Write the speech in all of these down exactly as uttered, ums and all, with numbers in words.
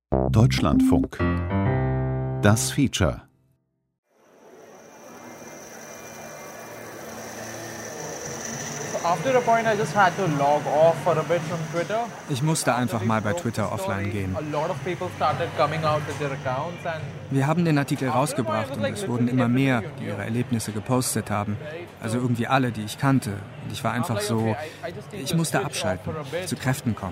Deutschlandfunk. Das Feature. Ich musste einfach mal bei Twitter offline gehen. Wir haben den Artikel rausgebracht und es wurden immer mehr, die ihre Erlebnisse gepostet haben. Also irgendwie alle, die ich kannte. Und ich war einfach so, ich musste abschalten, zu Kräften kommen.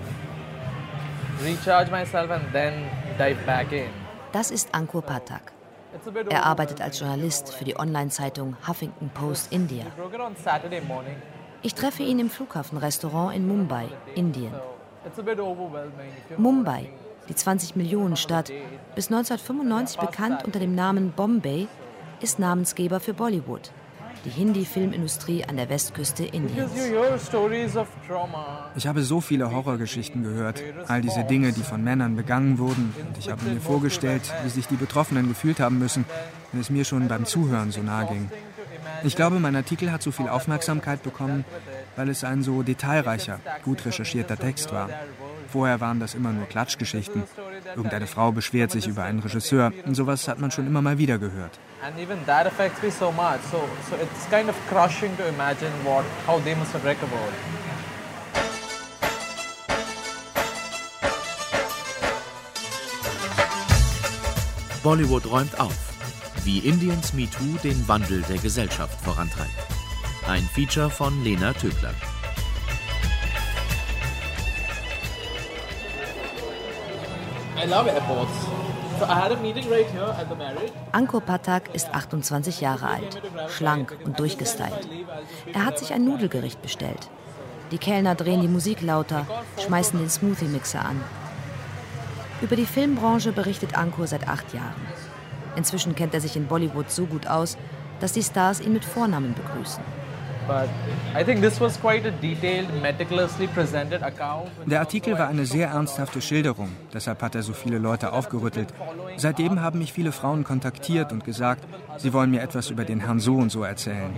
Das ist Ankur Pathak. Er arbeitet als Journalist für die Online-Zeitung Huffington Post India. Ich treffe ihn im Flughafenrestaurant in Mumbai, Indien. Mumbai, die zwanzig-Millionen-Stadt, bis neunzehnhundertfünfundneunzig bekannt unter dem Namen Bombay, ist Namensgeber für Bollywood, die Hindi-Filmindustrie an der Westküste Indiens. Ich habe so viele Horrorgeschichten gehört, all diese Dinge, die von Männern begangen wurden. Und ich habe mir vorgestellt, wie sich die Betroffenen gefühlt haben müssen, wenn es mir schon beim Zuhören so nahe ging. Ich glaube, mein Artikel hat so viel Aufmerksamkeit bekommen, weil es ein so detailreicher, gut recherchierter Text war. Vorher waren das immer nur Klatschgeschichten. Irgendeine Frau beschwert sich über einen Regisseur. Und sowas hat man schon immer mal wieder gehört. Bollywood räumt auf. Wie Indiens MeToo den Wandel der Gesellschaft vorantreibt. Ein Feature von Lena Töckler. Ankur Pathak ist achtundzwanzig Jahre alt, schlank und durchgestylt. Er hat sich ein Nudelgericht bestellt. Die Kellner drehen die Musik lauter, schmeißen den Smoothie-Mixer an. Über die Filmbranche berichtet Ankur seit acht Jahren. Inzwischen kennt er sich in Bollywood so gut aus, dass die Stars ihn mit Vornamen begrüßen. Der Artikel war eine sehr ernsthafte Schilderung, deshalb hat er so viele Leute aufgerüttelt. Seitdem haben mich viele Frauen kontaktiert und gesagt, sie wollen mir etwas über den Herrn so und so erzählen.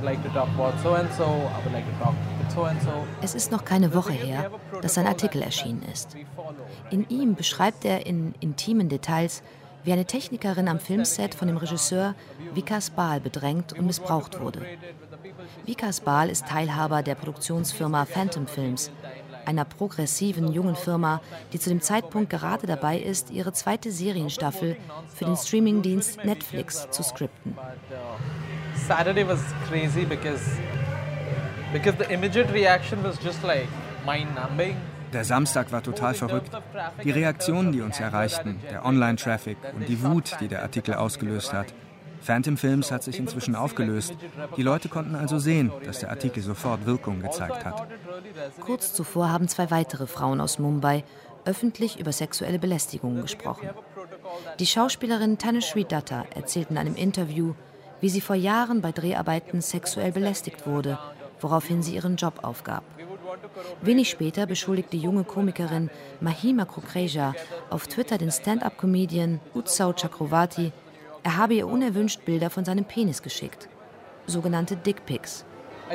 Es ist noch keine Woche her, dass sein Artikel erschienen ist. In ihm beschreibt er in intimen Details, wie eine Technikerin am Filmset von dem Regisseur Vikas Bahl bedrängt und missbraucht wurde. Vikas Bahl ist Teilhaber der Produktionsfirma Phantom Films, einer progressiven jungen Firma, die zu dem Zeitpunkt gerade dabei ist, ihre zweite Serienstaffel für den Streamingdienst Netflix zu skripten. Saturday was crazy because because the immediate reaction was just like mind-numbing. Der Samstag war total verrückt. Die Reaktionen, die uns erreichten, der Online-Traffic und die Wut, die der Artikel ausgelöst hat. Phantom Films hat sich inzwischen aufgelöst. Die Leute konnten also sehen, dass der Artikel sofort Wirkung gezeigt hat. Kurz zuvor haben zwei weitere Frauen aus Mumbai öffentlich über sexuelle Belästigungen gesprochen. Die Schauspielerin Tanushree Dutta erzählt in einem Interview, wie sie vor Jahren bei Dreharbeiten sexuell belästigt wurde, woraufhin sie ihren Job aufgab. Wenig später beschuldigt die junge Komikerin Mahima Kukreja auf Twitter den Stand-up-Comedian Utsav Chakravarti, er habe ihr unerwünscht Bilder von seinem Penis geschickt, sogenannte Dickpics.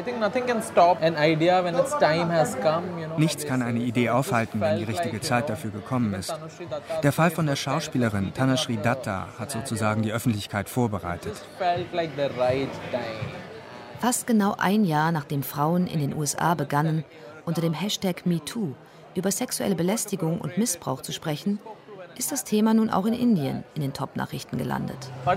Nichts kann eine Idee aufhalten, wenn die richtige Zeit dafür gekommen ist. Der Fall von der Schauspielerin Tanushree Dutta hat sozusagen die Öffentlichkeit vorbereitet. Fast genau ein Jahr nachdem Frauen in den U S A begannen, unter dem Hashtag MeToo über sexuelle Belästigung und Missbrauch zu sprechen, ist das Thema nun auch in Indien in den Top-Nachrichten gelandet.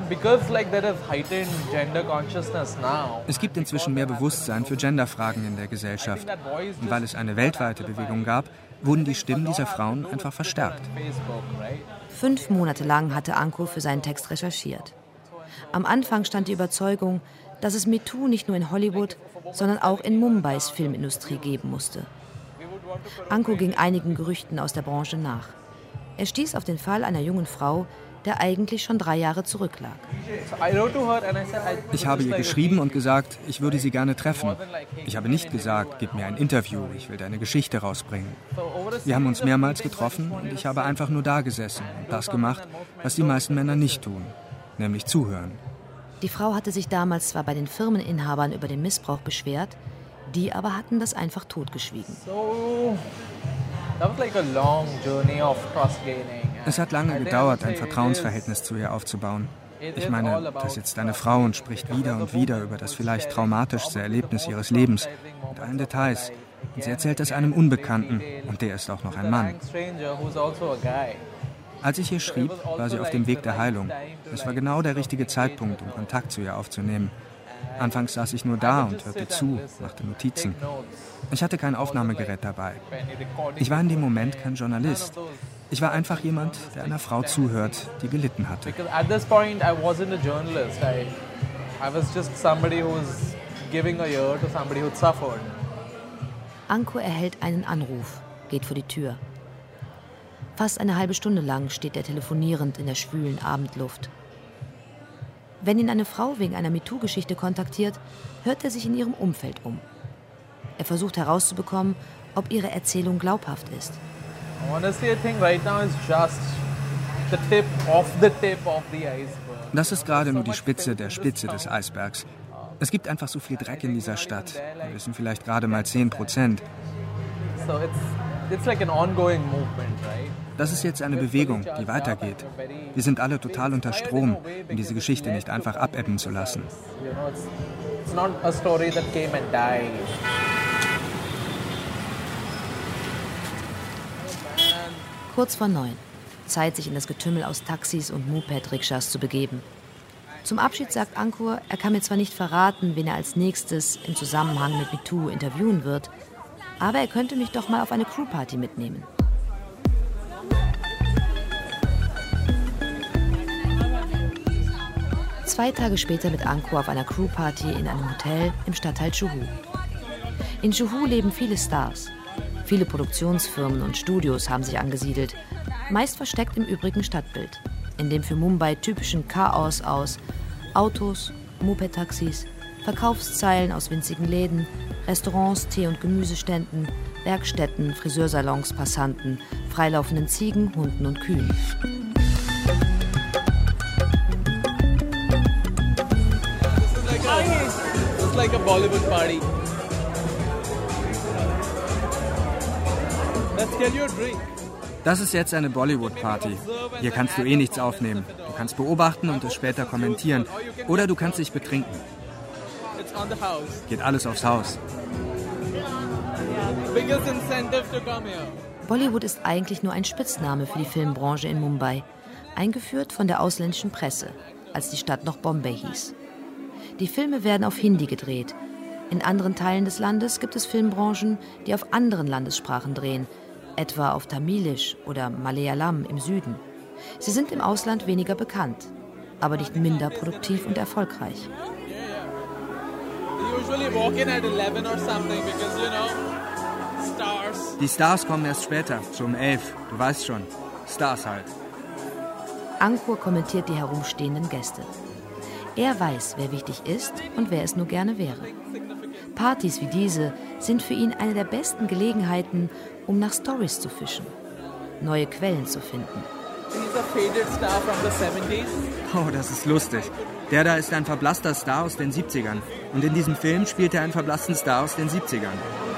Es gibt inzwischen mehr Bewusstsein für Genderfragen in der Gesellschaft. Und weil es eine weltweite Bewegung gab, wurden die Stimmen dieser Frauen einfach verstärkt. Fünf Monate lang hatte Ankur für seinen Text recherchiert. Am Anfang stand die Überzeugung, dass es MeToo nicht nur in Hollywood, sondern auch in Mumbais Filmindustrie geben musste. Ankur ging einigen Gerüchten aus der Branche nach. Er stieß auf den Fall einer jungen Frau, der eigentlich schon drei Jahre zurücklag. Ich habe ihr geschrieben und gesagt, ich würde sie gerne treffen. Ich habe nicht gesagt, gib mir ein Interview, ich will deine Geschichte rausbringen. Wir haben uns mehrmals getroffen und ich habe einfach nur da gesessen und das gemacht, was die meisten Männer nicht tun, nämlich zuhören. Die Frau hatte sich damals zwar bei den Firmeninhabern über den Missbrauch beschwert, die aber hatten das einfach totgeschwiegen. Es hat lange gedauert, ein Vertrauensverhältnis zu ihr aufzubauen. Ich meine, da sitzt eine Frau und spricht wieder und wieder über das vielleicht traumatischste Erlebnis ihres Lebens, mit allen Details. Und sie erzählt es einem Unbekannten, und der ist auch noch ein Mann. Als ich ihr schrieb, war sie auf dem Weg der Heilung. Es war genau der richtige Zeitpunkt, um Kontakt zu ihr aufzunehmen. Anfangs saß ich nur da und hörte zu, machte Notizen. Ich hatte kein Aufnahmegerät dabei. Ich war in dem Moment kein Journalist. Ich war einfach jemand, der einer Frau zuhört, die gelitten hatte. Ankur erhält einen Anruf, geht vor die Tür. Fast eine halbe Stunde lang steht er telefonierend in der schwülen Abendluft. Wenn ihn eine Frau wegen einer MeToo-Geschichte kontaktiert, hört er sich in ihrem Umfeld um. Er versucht herauszubekommen, ob ihre Erzählung glaubhaft ist. Das ist gerade nur die Spitze der Spitze des Eisbergs. Es gibt einfach so viel Dreck in dieser Stadt. Wir wissen vielleicht gerade mal zehn Prozent. Das ist jetzt eine Bewegung, die weitergeht. Wir sind alle total unter Strom, um diese Geschichte nicht einfach abebben zu lassen. Kurz vor neun. Zeit, sich in das Getümmel aus Taxis und Moped-Rikschas zu begeben. Zum Abschied sagt Ankur, er kann mir zwar nicht verraten, wen er als nächstes im Zusammenhang mit MeToo interviewen wird, aber er könnte mich doch mal auf eine Crewparty mitnehmen. Zwei Tage später mit Ankur auf einer Crewparty in einem Hotel im Stadtteil Juhu. In Juhu leben viele Stars. Viele Produktionsfirmen und Studios haben sich angesiedelt, meist versteckt im übrigen Stadtbild, in dem für Mumbai typischen Chaos aus Autos, Moped-Taxis, Verkaufszeilen aus winzigen Läden, Restaurants, Tee- und Gemüseständen, Werkstätten, Friseursalons, Passanten, freilaufenden Ziegen, Hunden und Kühen. It's like a Bollywood party. Let's get you a drink. Das ist jetzt eine Bollywood-Party. Hier kannst du eh nichts aufnehmen. Du kannst beobachten und es später kommentieren. Oder du kannst dich betrinken. Geht alles aufs Haus. Bollywood ist eigentlich nur ein Spitzname für die Filmbranche in Mumbai. Eingeführt von der ausländischen Presse, als die Stadt noch Bombay hieß. Die Filme werden auf Hindi gedreht. In anderen Teilen des Landes gibt es Filmbranchen, die auf anderen Landessprachen drehen, etwa auf Tamilisch oder Malayalam im Süden. Sie sind im Ausland weniger bekannt, aber nicht minder produktiv und erfolgreich. Die Stars kommen erst später, so um elf. Du weißt schon, Stars halt. Ankur kommentiert die herumstehenden Gäste. Er weiß, wer wichtig ist und wer es nur gerne wäre. Partys wie diese sind für ihn eine der besten Gelegenheiten, um nach Stories zu fischen, neue Quellen zu finden. Oh, das ist lustig. Der da ist ein verblasster Star aus den siebzigern. Und in diesem Film spielt er einen verblassten Star aus den siebzigern.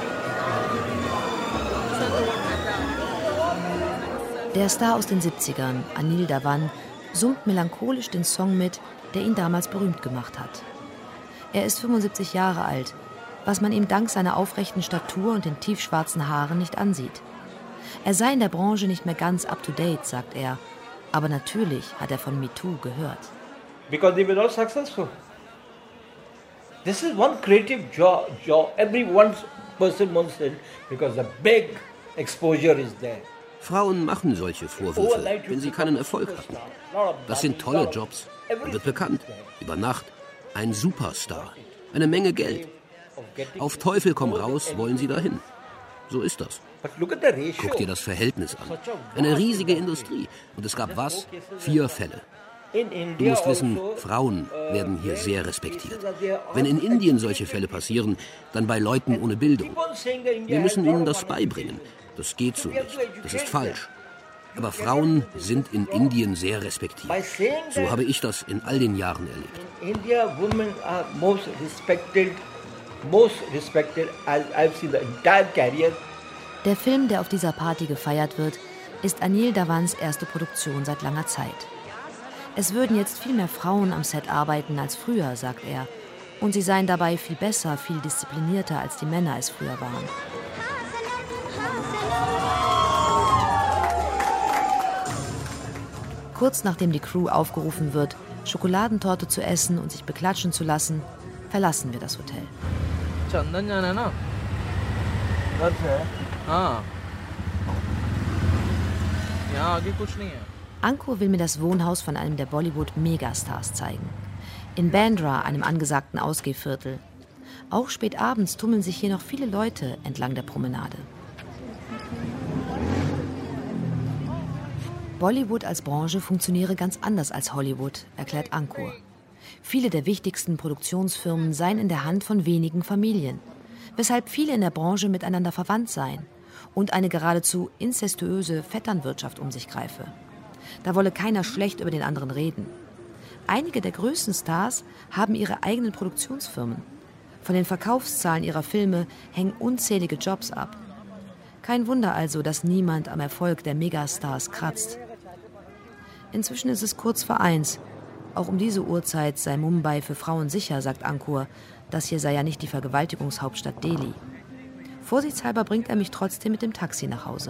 Der Star aus den siebzigern, Anil Dhawan, summt melancholisch den Song mit, der ihn damals berühmt gemacht hat. Er ist fünfundsiebzig Jahre alt, was man ihm dank seiner aufrechten Statur und den tiefschwarzen Haaren nicht ansieht. Er sei in der Branche nicht mehr ganz up-to-date, sagt er. Aber natürlich hat er von MeToo gehört. Because they were all successful. This is one creative job. job. Every one person wants it because the big exposure is there. Frauen machen solche Vorwürfe, wenn sie keinen Erfolg hatten. Das sind tolle Jobs. Man wird bekannt. Über Nacht. Ein Superstar. Eine Menge Geld. Auf Teufel komm raus, wollen sie dahin. So ist das. Guck dir das Verhältnis an. Eine riesige Industrie. Und es gab was? Vier Fälle. Du musst wissen, Frauen werden hier sehr respektiert. Wenn in Indien solche Fälle passieren, dann bei Leuten ohne Bildung. Wir müssen ihnen das beibringen. Das geht so nicht. Das ist falsch. Aber Frauen sind in Indien sehr respektiert. So habe ich das in all den Jahren erlebt. India, women are most respected, most respected as I've seen the entire career. Der Film, der auf dieser Party gefeiert wird, ist Anil Dhawans erste Produktion seit langer Zeit. Es würden jetzt viel mehr Frauen am Set arbeiten als früher, sagt er. Und sie seien dabei viel besser, viel disziplinierter, als die Männer es früher waren. Kurz nachdem die Crew aufgerufen wird, Schokoladentorte zu essen und sich beklatschen zu lassen, verlassen wir das Hotel. Ankur will mir das Wohnhaus von einem der Bollywood-Megastars zeigen. In Bandra, einem angesagten Ausgehviertel. Auch spät abends tummeln sich hier noch viele Leute entlang der Promenade. Bollywood als Branche funktioniere ganz anders als Hollywood, erklärt Ankur. Viele der wichtigsten Produktionsfirmen seien in der Hand von wenigen Familien, weshalb viele in der Branche miteinander verwandt seien und eine geradezu inzestuöse Vetternwirtschaft um sich greife. Da wolle keiner schlecht über den anderen reden. Einige der größten Stars haben ihre eigenen Produktionsfirmen. Von den Verkaufszahlen ihrer Filme hängen unzählige Jobs ab. Kein Wunder also, dass niemand am Erfolg der Megastars kratzt. Inzwischen ist es kurz vor eins. Auch um diese Uhrzeit sei Mumbai für Frauen sicher, sagt Ankur. Das hier sei ja nicht die Vergewaltigungshauptstadt Delhi. Vorsichtshalber bringt er mich trotzdem mit dem Taxi nach Hause.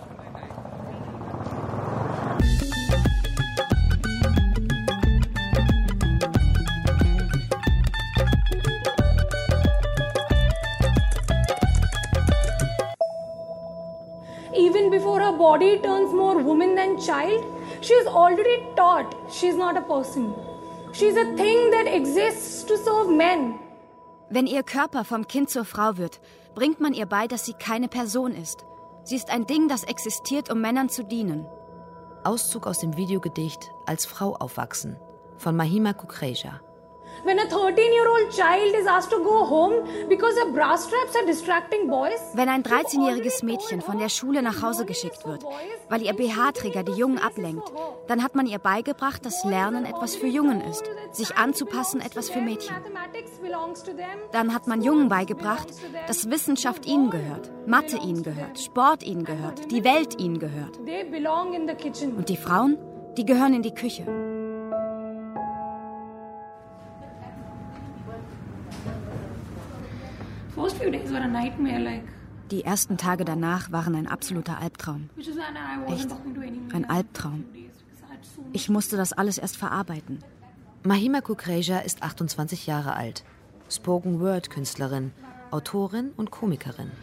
Even before her body turns more woman than child, she is already taught she is not a person. She is a thing that exists to serve men. Wenn ihr Körper vom Kind zur Frau wird, bringt man ihr bei, dass sie keine Person ist. Sie ist ein Ding, das existiert, um Männern zu dienen. Auszug aus dem Videogedicht Als Frau aufwachsen von Mahima Kukreja. When a thirteen-year-old child is asked to go home because her bra straps are distracting boys. Wenn ein dreizehnjähriges Mädchen von der Schule nach Hause geschickt wird, weil ihr B H-Träger die Jungen ablenkt, dann hat man ihr beigebracht, dass Lernen etwas für Jungen ist, sich anzupassen etwas für Mädchen. Dann hat man Jungen beigebracht, dass Wissenschaft ihnen gehört, Mathe ihnen gehört, Sport ihnen gehört, die Welt ihnen gehört. Und die Frauen, die gehören in die Küche. Die ersten Tage danach waren ein absoluter Albtraum. Echt, ein Albtraum. Ich musste das alles erst verarbeiten. Mahima Kukreja ist achtundzwanzig Jahre alt, Spoken-Word-Künstlerin, Autorin und Komikerin.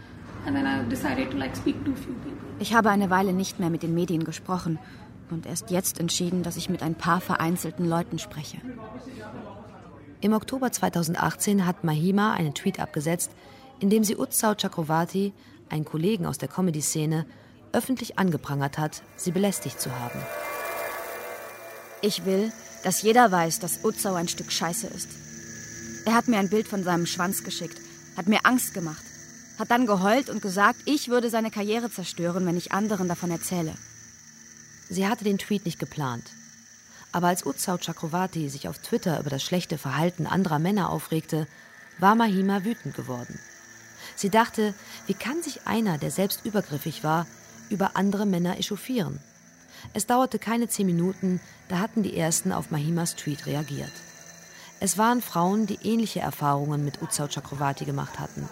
Ich habe eine Weile nicht mehr mit den Medien gesprochen und erst jetzt entschieden, dass ich mit ein paar vereinzelten Leuten spreche. Im Oktober zweitausendachtzehn hat Mahima einen Tweet abgesetzt, in dem sie Utsav Chakravarti, einen Kollegen aus der Comedy-Szene, öffentlich angeprangert hat, sie belästigt zu haben. Ich will, dass jeder weiß, dass Utsav ein Stück Scheiße ist. Er hat mir ein Bild von seinem Schwanz geschickt, hat mir Angst gemacht, hat dann geheult und gesagt, ich würde seine Karriere zerstören, wenn ich anderen davon erzähle. Sie hatte den Tweet nicht geplant. Aber als Utsav Chakravarti sich auf Twitter über das schlechte Verhalten anderer Männer aufregte, war Mahima wütend geworden. Sie dachte, wie kann sich einer, der selbst übergriffig war, über andere Männer echauffieren? Es dauerte keine zehn Minuten, da hatten die Ersten auf Mahimas Tweet reagiert. Es waren Frauen, die ähnliche Erfahrungen mit Utsav Chakravarti gemacht hatten.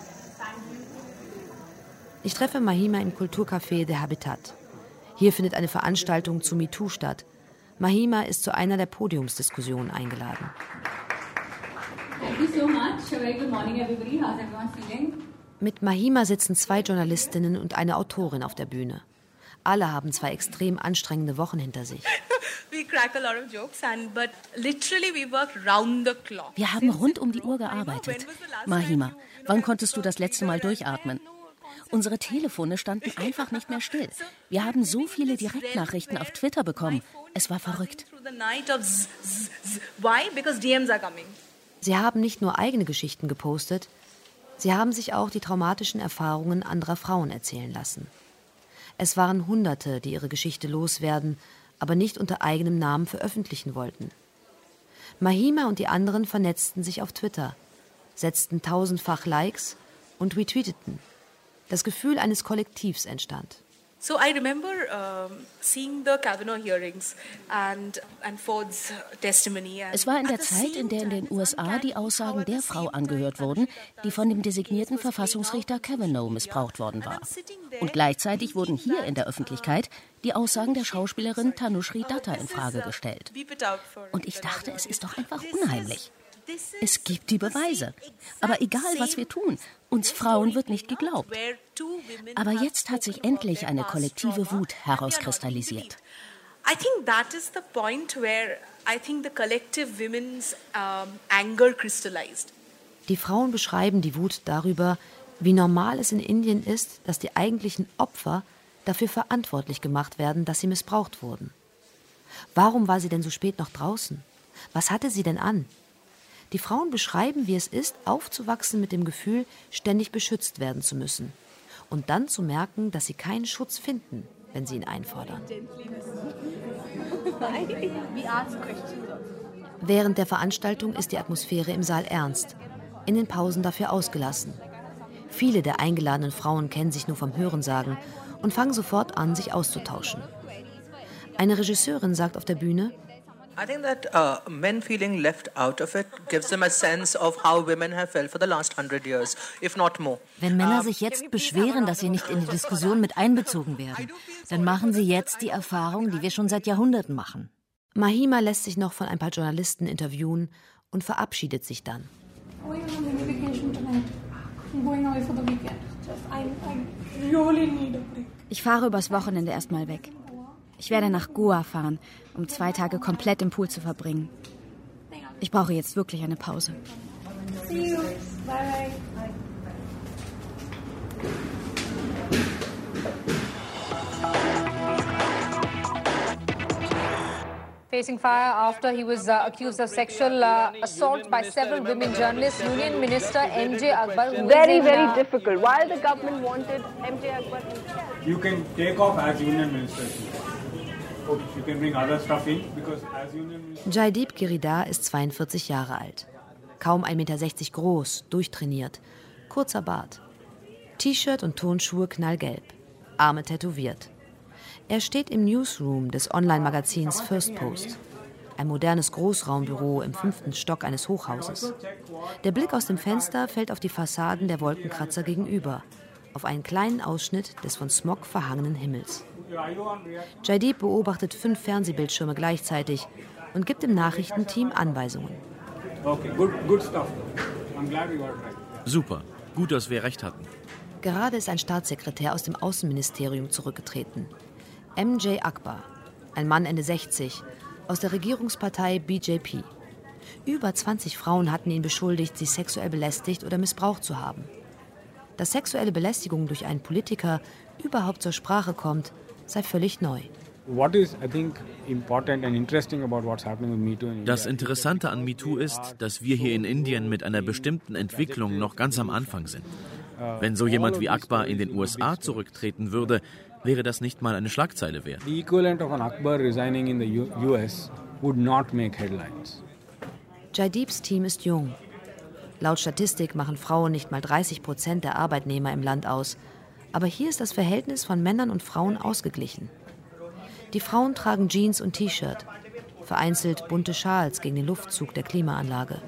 Ich treffe Mahima im Kulturcafé Der Habitat. Hier findet eine Veranstaltung zu MeToo statt. Mahima ist zu einer der Podiumsdiskussionen eingeladen. Mit Mahima sitzen zwei Journalistinnen und eine Autorin auf der Bühne. Alle haben zwei extrem anstrengende Wochen hinter sich. Wir haben rund um die Uhr gearbeitet. Mahima, wann konntest du das letzte Mal durchatmen? Unsere Telefone standen einfach nicht mehr still. Wir haben so viele Direktnachrichten auf Twitter bekommen. Es war verrückt. Sie haben nicht nur eigene Geschichten gepostet, sie haben sich auch die traumatischen Erfahrungen anderer Frauen erzählen lassen. Es waren Hunderte, die ihre Geschichte loswerden, aber nicht unter eigenem Namen veröffentlichen wollten. Mahima und die anderen vernetzten sich auf Twitter, setzten tausendfach Likes und retweeteten. Das Gefühl eines Kollektivs entstand. So I remember um, seeing the Kavanaugh hearings and, and Ford's testimony. And es war in der Zeit, in der in den U S A die Aussagen der Frau angehört wurden, die von dem designierten Verfassungsrichter Kavanaugh missbraucht worden war. Und gleichzeitig wurden hier in der Öffentlichkeit die Aussagen der Schauspielerin Tanushree Dutta in Frage gestellt. Und ich dachte, es ist doch einfach unheimlich. Es gibt die Beweise. Aber egal, was wir tun, uns Frauen wird nicht geglaubt. Aber jetzt hat sich endlich eine kollektive Wut herauskristallisiert. I think that is the point where I think the collective women's um, anger crystallized. Die Frauen beschreiben die Wut darüber, wie normal es in Indien ist, dass die eigentlichen Opfer dafür verantwortlich gemacht werden, dass sie missbraucht wurden. Warum war sie denn so spät noch draußen? Was hatte sie denn an? Die Frauen beschreiben, wie es ist, aufzuwachsen mit dem Gefühl, ständig beschützt werden zu müssen. Und dann zu merken, dass sie keinen Schutz finden, wenn sie ihn einfordern. Während der Veranstaltung ist die Atmosphäre im Saal ernst, in den Pausen dafür ausgelassen. Viele der eingeladenen Frauen kennen sich nur vom Hörensagen und fangen sofort an, sich auszutauschen. Eine Regisseurin sagt auf der Bühne: I think that uh, men feeling left out of it gives them a sense of how women have felt for the last hundred years, if not more. Wenn Männer sich jetzt beschweren, dass sie nicht in die Diskussion mit einbezogen werden, dann machen sie jetzt die Erfahrung, die wir schon seit Jahrhunderten machen. Mahima lässt sich noch von ein paar Journalisten interviewen und verabschiedet sich dann. Ich fahre übers Wochenende erstmal weg. Ich werde nach Goa fahren, um zwei Tage komplett im Pool zu verbringen. Ich brauche jetzt wirklich eine Pause. See you. Bye. Facing fire after he was uh, accused of sexual uh, assault by several women journalists, Union Minister M J Akbar. Very, very difficult. While the government wanted M J Akbar. You can take off as Union Minister. You can bring other stuff in because as Union Minister. Jaideep Giridhar ist zweiundvierzig Jahre alt. Kaum ein Meter sechzig groß, durchtrainiert. Kurzer Bart. T-Shirt und Turnschuhe knallgelb. Arme tätowiert. Er steht im Newsroom des Online-Magazins First Post, ein modernes Großraumbüro im fünften Stock eines Hochhauses. Der Blick aus dem Fenster fällt auf die Fassaden der Wolkenkratzer gegenüber, auf einen kleinen Ausschnitt des von Smog verhangenen Himmels. Jaideep beobachtet fünf Fernsehbildschirme gleichzeitig und gibt dem Nachrichtenteam Anweisungen. Super, gut, dass wir recht hatten. Gerade ist ein Staatssekretär aus dem Außenministerium zurückgetreten. M J Akbar, ein Mann Ende sechzig, aus der Regierungspartei B J P. Über zwanzig Frauen hatten ihn beschuldigt, sie sexuell belästigt oder missbraucht zu haben. Dass sexuelle Belästigung durch einen Politiker überhaupt zur Sprache kommt, sei völlig neu. Das Interessante an MeToo ist, dass wir hier in Indien mit einer bestimmten Entwicklung noch ganz am Anfang sind. Wenn so jemand wie Akbar in den U S A zurücktreten würde, wäre das nicht mal eine Schlagzeile wert. The equivalent of an Akbar resigning in the U S would not make headlines. Jaideeps Team ist jung. Laut Statistik machen Frauen nicht mal dreißig Prozent der Arbeitnehmer im Land aus. Aber hier ist das Verhältnis von Männern und Frauen ausgeglichen. Die Frauen tragen Jeans und T-Shirt, vereinzelt bunte Schals gegen den Luftzug der Klimaanlage.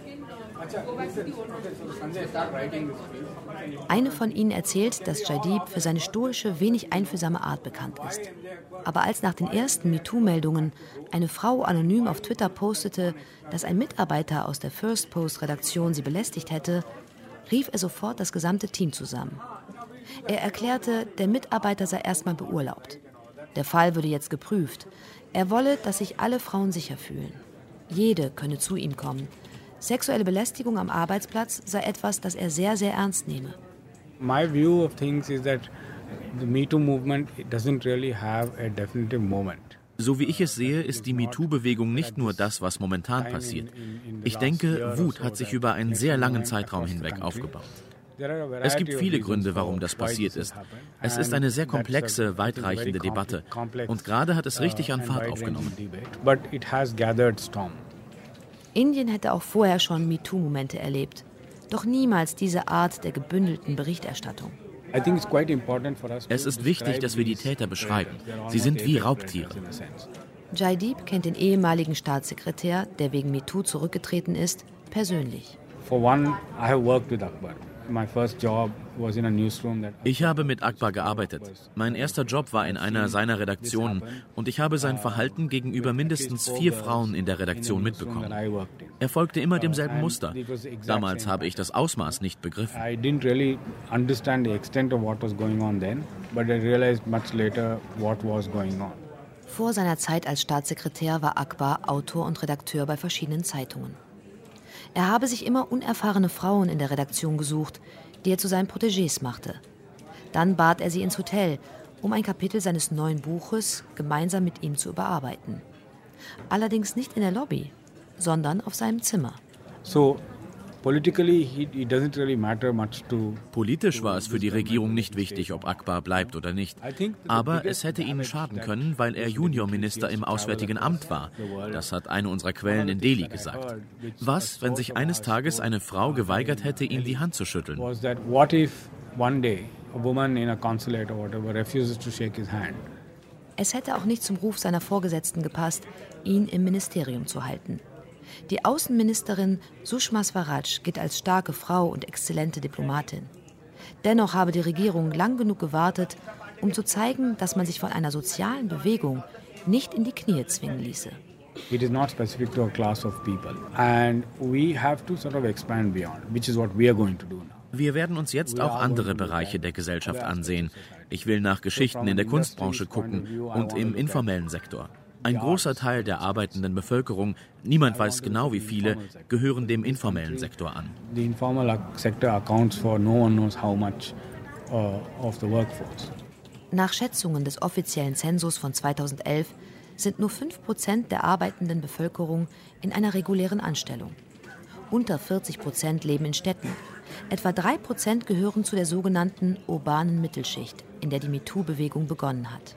Eine von ihnen erzählt, dass Jaideep für seine stoische, wenig einfühlsame Art bekannt ist. Aber als nach den ersten MeToo-Meldungen eine Frau anonym auf Twitter postete, dass ein Mitarbeiter aus der First Post-Redaktion sie belästigt hätte, rief er sofort das gesamte Team zusammen. Er erklärte, der Mitarbeiter sei erstmal beurlaubt. Der Fall würde jetzt geprüft. Er wolle, dass sich alle Frauen sicher fühlen. Jede könne zu ihm kommen. Sexuelle Belästigung am Arbeitsplatz sei etwas, das er sehr, sehr ernst nehme. My view of things is that the MeToo movement doesn't really have a definitive moment. So wie ich es sehe, ist die MeToo-Bewegung nicht nur das, was momentan passiert. Ich denke, Wut hat sich über einen sehr langen Zeitraum hinweg aufgebaut. Es gibt viele Gründe, warum das passiert ist. Es ist eine sehr komplexe, weitreichende Debatte. Und gerade hat es richtig an Fahrt aufgenommen. Indien hätte auch vorher schon MeToo-Momente erlebt. Doch niemals diese Art der gebündelten Berichterstattung. Es ist wichtig, dass wir die Täter beschreiben. Sie sind wie Raubtiere. Jaideep kennt den ehemaligen Staatssekretär, der wegen MeToo zurückgetreten ist, persönlich. Ich habe mit Akbar gearbeitet. Mein erster Job war in einer seiner Redaktionen und ich habe sein Verhalten gegenüber mindestens vier Frauen in der Redaktion mitbekommen. Er folgte immer demselben Muster. Damals habe ich das Ausmaß nicht begriffen. Vor seiner Zeit als Staatssekretär war Akbar Autor und Redakteur bei verschiedenen Zeitungen. Er habe sich immer unerfahrene Frauen in der Redaktion gesucht, die er zu seinen Protégés machte. Dann bat er sie ins Hotel, um ein Kapitel seines neuen Buches gemeinsam mit ihm zu überarbeiten. Allerdings nicht in der Lobby, sondern auf seinem Zimmer. So, Politisch war es für die Regierung nicht wichtig, ob Akbar bleibt oder nicht. Aber es hätte ihnen schaden können, weil er Juniorminister im Auswärtigen Amt war. Das hat eine unserer Quellen in Delhi gesagt. Was, wenn sich eines Tages eine Frau geweigert hätte, ihm die Hand zu schütteln? Es hätte auch nicht zum Ruf seiner Vorgesetzten gepasst, ihn im Ministerium zu halten. Die Außenministerin Sushma Swaraj gilt als starke Frau und exzellente Diplomatin. Dennoch habe die Regierung lang genug gewartet, um zu zeigen, dass man sich von einer sozialen Bewegung nicht in die Knie zwingen ließe. It is not specific to a class of people, and we have to sort of expand beyond, which is what we are going to do now. Wir werden uns jetzt auch andere Bereiche der Gesellschaft ansehen. Ich will nach Geschichten in der Kunstbranche gucken und im informellen Sektor. Ein großer Teil der arbeitenden Bevölkerung, niemand weiß genau wie viele, gehören dem informellen Sektor an. The informal sector accounts for no one knows how much uh, of the workforce. Nach Schätzungen des offiziellen Zensus von zweitausendelf sind nur fünf Prozent der arbeitenden Bevölkerung in einer regulären Anstellung. Unter vierzig Prozent leben in Städten. Etwa drei Prozent gehören zu der sogenannten urbanen Mittelschicht, in der die MeToo-Bewegung begonnen hat.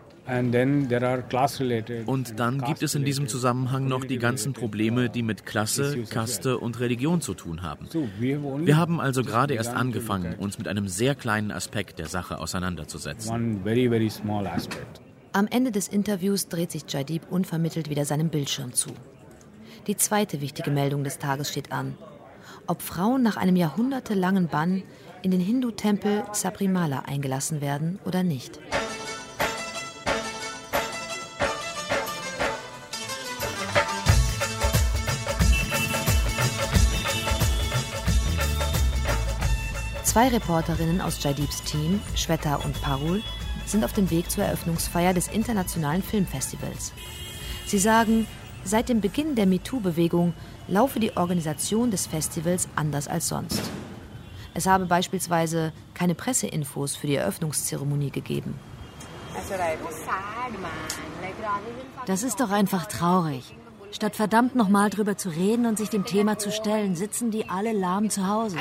Und dann gibt es in diesem Zusammenhang noch die ganzen Probleme, die mit Klasse, Kaste und Religion zu tun haben. Wir haben also gerade erst angefangen, uns mit einem sehr kleinen Aspekt der Sache auseinanderzusetzen. Am Ende des Interviews dreht sich Jaideep unvermittelt wieder seinem Bildschirm zu. Die zweite wichtige Meldung des Tages steht an. Ob Frauen nach einem jahrhundertelangen Bann in den Hindu-Tempel Sabrimala eingelassen werden oder nicht. Zwei Reporterinnen aus Jaideeps Team, Shweta und Parul, sind auf dem Weg zur Eröffnungsfeier des Internationalen Filmfestivals. Sie sagen, seit dem Beginn der MeToo-Bewegung laufe die Organisation des Festivals anders als sonst. Es habe beispielsweise keine Presseinfos für die Eröffnungszeremonie gegeben. Das ist doch einfach traurig. Statt verdammt nochmal drüber zu reden und sich dem Thema zu stellen, sitzen die alle lahm zu Hause.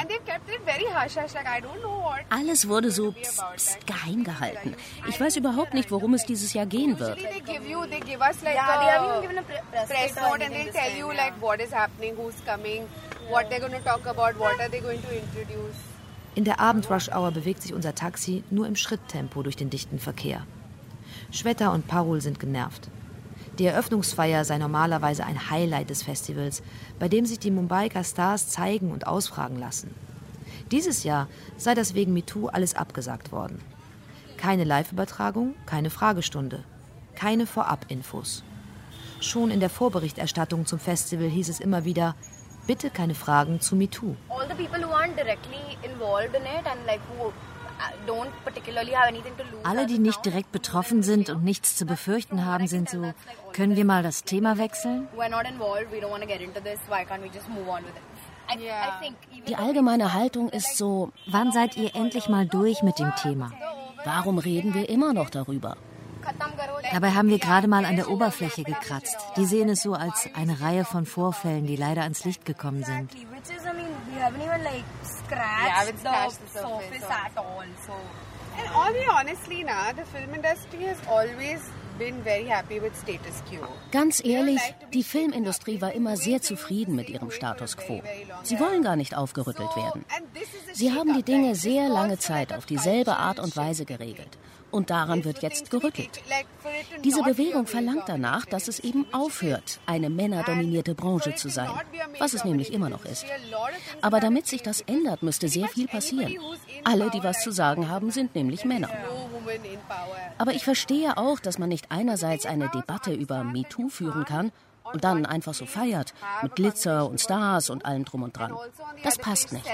Alles wurde so pst, pst, geheim gehalten. Ich weiß überhaupt nicht, worum es dieses Jahr gehen wird. In der Abend-Rush-Hour bewegt sich unser Taxi nur im Schritttempo durch den dichten Verkehr. Shweta und Parul sind genervt. Die Eröffnungsfeier sei normalerweise ein Highlight des Festivals, bei dem sich die Mumbaiker Stars zeigen und ausfragen lassen. Dieses Jahr sei das wegen MeToo alles abgesagt worden. Keine Live-Übertragung, keine Fragestunde, keine Vorab-Infos. Schon in der Vorberichterstattung zum Festival hieß es immer wieder, bitte keine Fragen zu MeToo. Alle, die nicht direkt betroffen sind und nichts zu befürchten haben, sind so, können wir mal das Thema wechseln? Die allgemeine Haltung ist so, wann seid ihr endlich mal durch mit dem Thema? Warum reden wir immer noch darüber? Dabei haben wir gerade mal an der Oberfläche gekratzt. Die sehen es so als eine Reihe von Vorfällen, die leider ans Licht gekommen sind. Yeah, it's scratched the surface at all. So, and all the honestly, na, the film industry has always Ganz ehrlich, die Filmindustrie war immer sehr zufrieden mit ihrem Status quo. Sie wollen gar nicht aufgerüttelt werden. Sie haben die Dinge sehr lange Zeit auf dieselbe Art und Weise geregelt. Und daran wird jetzt gerüttelt. Diese Bewegung verlangt danach, dass es eben aufhört, eine männerdominierte Branche zu sein, was es nämlich immer noch ist. Aber damit sich das ändert, müsste sehr viel passieren. Alle, die was zu sagen haben, sind nämlich Männer. Aber ich verstehe auch, dass man nicht einerseits eine Debatte über MeToo führen kann und dann einfach so feiert, mit Glitzer und Stars und allem drum und dran. Das passt nicht.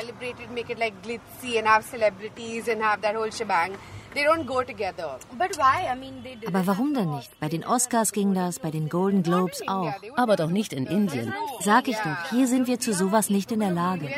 Aber warum denn nicht? Bei den Oscars ging das, bei den Golden Globes auch. Aber doch nicht in Indien. Sag ich doch, hier sind wir zu sowas nicht in der Lage.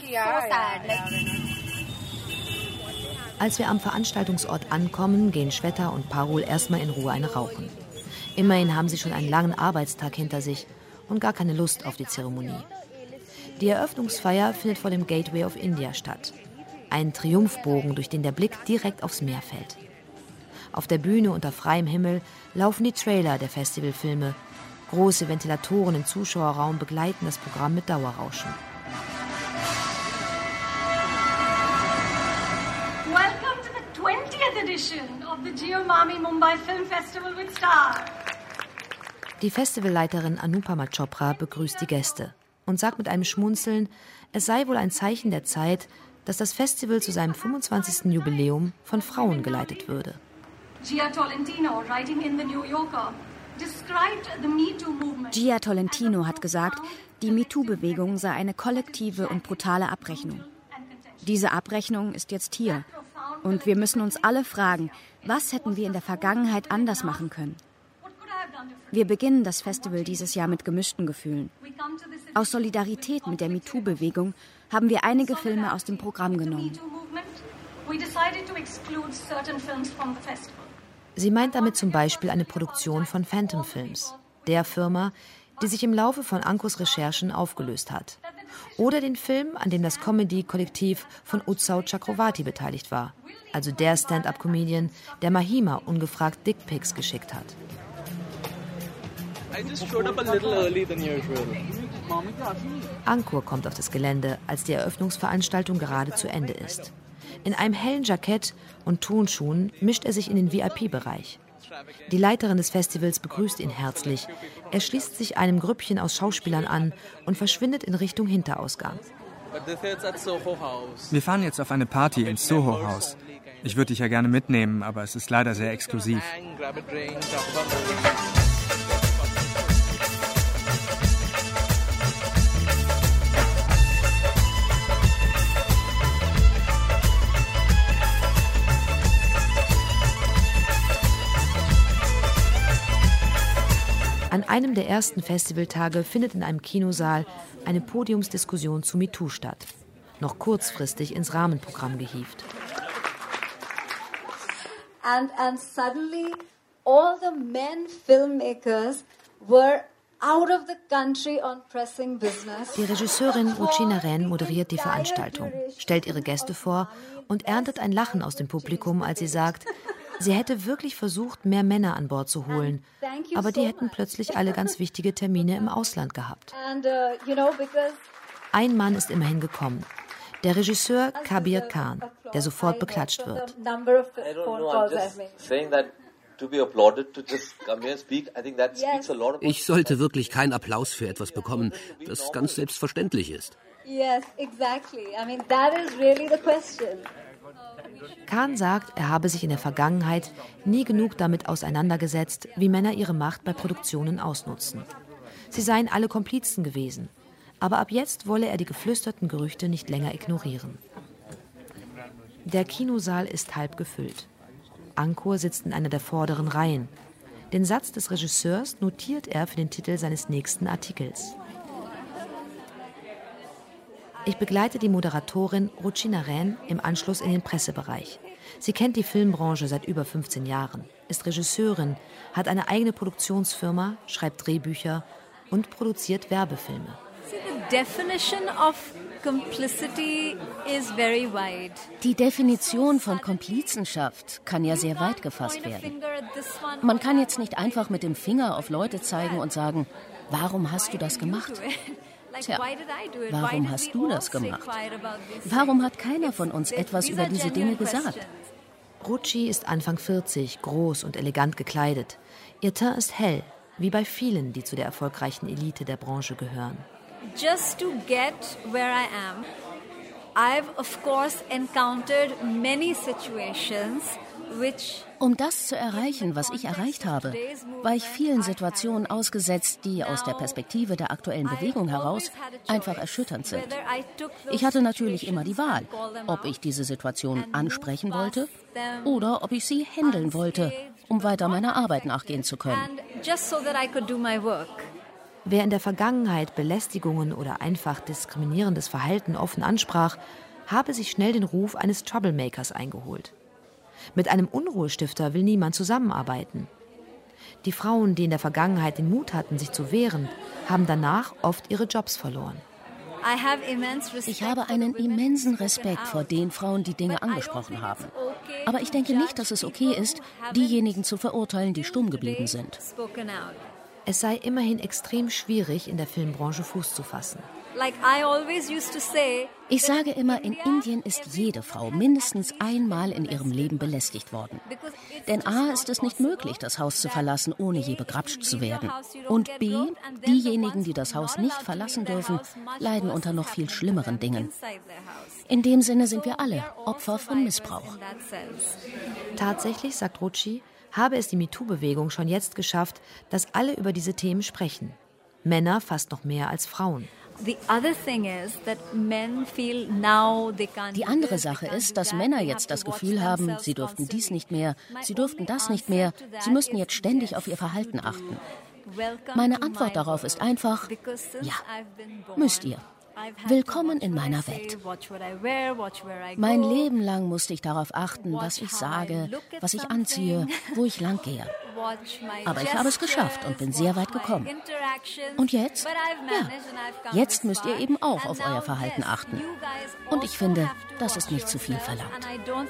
Als wir am Veranstaltungsort ankommen, gehen Shweta und Parul erstmal in Ruhe eine rauchen. Immerhin haben sie schon einen langen Arbeitstag hinter sich und gar keine Lust auf die Zeremonie. Die Eröffnungsfeier findet vor dem Gateway of India statt. Ein Triumphbogen, durch den der Blick direkt aufs Meer fällt. Auf der Bühne unter freiem Himmel laufen die Trailer der Festivalfilme. Große Ventilatoren im Zuschauerraum begleiten das Programm mit Dauerrauschen. Welcome to the twentieth edition of the Geomami Mumbai Film Festival with Star. Die Festivalleiterin Anupama Chopra begrüßt die Gäste und sagt mit einem Schmunzeln, es sei wohl ein Zeichen der Zeit, dass das Festival zu seinem fünfundzwanzigsten Jubiläum von Frauen geleitet würde. Gia Tolentino, writing in the New Yorker, described the MeToo movement. Gia Tolentino hat gesagt, die MeToo-Bewegung sei eine kollektive und brutale Abrechnung. Diese Abrechnung ist jetzt hier. Und wir müssen uns alle fragen, was hätten wir in der Vergangenheit anders machen können? Wir beginnen das Festival dieses Jahr mit gemischten Gefühlen. Aus Solidarität mit der MeToo-Bewegung haben wir einige Filme aus dem Programm genommen. Sie meint damit zum Beispiel eine Produktion von Phantom Films, der Firma, die sich im Laufe von Ankurs Recherchen aufgelöst hat. Oder den Film, an dem das Comedy-Kollektiv von Utsav Chakravarti beteiligt war, also der Stand-up-Comedian, der Mahima ungefragt Dickpics geschickt hat. Ankur kommt auf das Gelände, als die Eröffnungsveranstaltung gerade zu Ende ist. In einem hellen Jackett und Turnschuhen mischt er sich in den V I P-Bereich. Die Leiterin des Festivals begrüßt ihn herzlich. Er schließt sich einem Grüppchen aus Schauspielern an und verschwindet in Richtung Hinterausgang. Wir fahren jetzt auf eine Party ins Soho-Haus. Ich würde dich ja gerne mitnehmen, aber es ist leider sehr exklusiv. An einem der ersten Festivaltage findet in einem Kinosaal eine Podiumsdiskussion zu MeToo statt. Noch kurzfristig ins Rahmenprogramm gehievt. And, and suddenly all the men filmmakers were out of the country on pressing business. Die Regisseurin Ruchina Ren moderiert die Veranstaltung, stellt ihre Gäste vor und erntet ein Lachen aus dem Publikum, als sie sagt, sie hätte wirklich versucht, mehr Männer an Bord zu holen, aber die hätten plötzlich alle ganz wichtige Termine im Ausland gehabt. Ein Mann ist immerhin gekommen, der Regisseur Kabir Khan, der sofort beklatscht wird. Ich sollte wirklich keinen Applaus für etwas bekommen, das ganz selbstverständlich ist. Khan sagt, er habe sich in der Vergangenheit nie genug damit auseinandergesetzt, wie Männer ihre Macht bei Produktionen ausnutzen. Sie seien alle Komplizen gewesen, aber ab jetzt wolle er die geflüsterten Gerüchte nicht länger ignorieren. Der Kinosaal ist halb gefüllt. Ankur sitzt in einer der vorderen Reihen. Den Satz des Regisseurs notiert er für den Titel seines nächsten Artikels. Ich begleite die Moderatorin Ruchina Ren im Anschluss in den Pressebereich. Sie kennt die Filmbranche seit über fünfzehn Jahren, ist Regisseurin, hat eine eigene Produktionsfirma, schreibt Drehbücher und produziert Werbefilme. See, the definition of Die Definition von Komplizenschaft kann ja sehr weit gefasst werden. Man kann jetzt nicht einfach mit dem Finger auf Leute zeigen und sagen, warum hast du das gemacht? Tja, warum hast du das gemacht? Warum hat keiner von uns etwas über diese Dinge gesagt? Ruchi ist Anfang vierzig, groß und elegant gekleidet. Ihr Teint ist hell, wie bei vielen, die zu der erfolgreichen Elite der Branche gehören. Just to get where I am, I've of course encountered many situations which Um das zu erreichen, was ich erreicht habe, war ich vielen Situationen ausgesetzt, die aus der Perspektive der aktuellen Bewegung heraus einfach erschütternd sind. Ich hatte natürlich immer die Wahl, ob ich diese Situation ansprechen wollte oder ob ich sie handeln wollte, um weiter meiner Arbeit nachgehen zu können. Wer in der Vergangenheit Belästigungen oder einfach diskriminierendes Verhalten offen ansprach, habe sich schnell den Ruf eines Troublemakers eingeholt. Mit einem Unruhestifter will niemand zusammenarbeiten. Die Frauen, die in der Vergangenheit den Mut hatten, sich zu wehren, haben danach oft ihre Jobs verloren. Ich habe einen immensen Respekt vor den Frauen, die Dinge angesprochen haben. Aber ich denke nicht, dass es okay ist, diejenigen zu verurteilen, die stumm geblieben sind. Es sei immerhin extrem schwierig, in der Filmbranche Fuß zu fassen. Ich sage immer, in Indien ist jede Frau mindestens einmal in ihrem Leben belästigt worden. Denn A, ist es nicht möglich, das Haus zu verlassen, ohne je begrapscht zu werden. Und B, diejenigen, die das Haus nicht verlassen dürfen, leiden unter noch viel schlimmeren Dingen. In dem Sinne sind wir alle Opfer von Missbrauch. Tatsächlich, sagt Ruchi, habe es die MeToo-Bewegung schon jetzt geschafft, dass alle über diese Themen sprechen. Männer fast noch mehr als Frauen. Die andere Sache ist, dass Männer jetzt das Gefühl haben, sie dürften dies nicht mehr, sie dürften das nicht mehr, sie müssten jetzt ständig auf ihr Verhalten achten. Meine Antwort darauf ist einfach, ja, müsst ihr. Willkommen in meiner Welt. Mein Leben lang musste ich darauf achten, was ich sage, was ich anziehe, wo ich lang gehe. Aber ich habe es geschafft und bin sehr weit gekommen. Und jetzt? Ja, jetzt müsst ihr eben auch auf euer Verhalten achten. Und ich finde, das ist nicht zu viel verlangt.